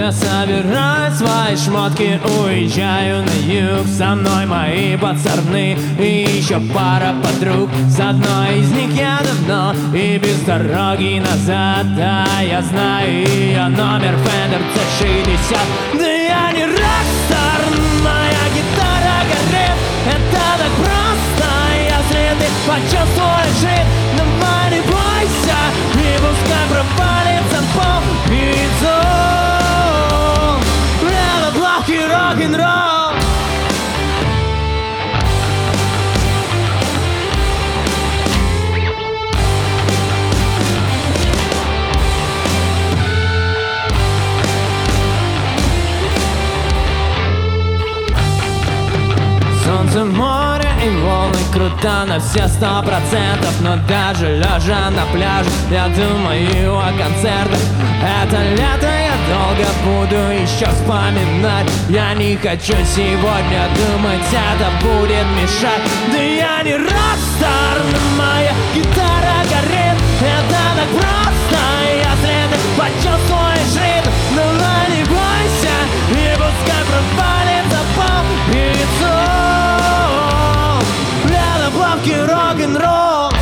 Я собираю свои шмотки, уезжаю на юг. Со мной мои пацаны и еще пара подруг. С одной из них я давно и без дороги назад. Да, я знаю ее номер, Fender C60. Да я не рокстар, моя гитара горит. Это так просто, если ты почувствуешь ритм. Давай не бойся, и пускай провалится пол пиццу. Это плохий рок-н-ролл. Солнце, море и волны, круто на все 100%. Но даже лежа на пляже, я думаю о концертах. Это лето я долго буду еще вспоминать. Я не хочу сегодня думать, это будет мешать. Да я не рокстар, но моя гитара горит. Это так просто, если ты почувствуешь ритм. Давай не бойся, и пускай провалится пол пиццу. Рок-н-ролл.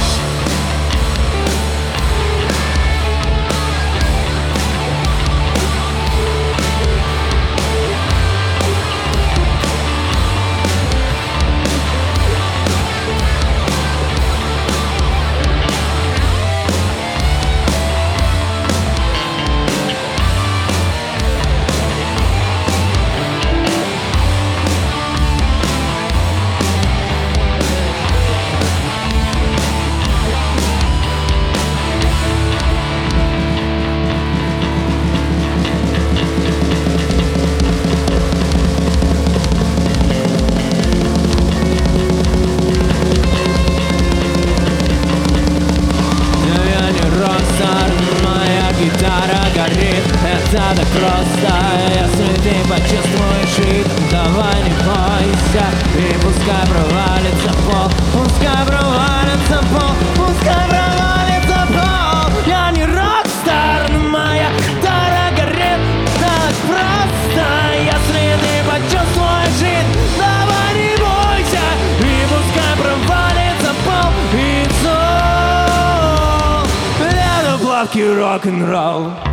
Это так просто, если ты почувствуешь ритм. Давай не бойся, и пускай провалится пол. Пускай провалится пол, пускай провалится пол. Я не рокстар, но моя гитара горит. Так просто, если ты почувствуешь ритм. Давай не бойся, и пускай провалится пол. It's all, это плавкий рок-н-ролл.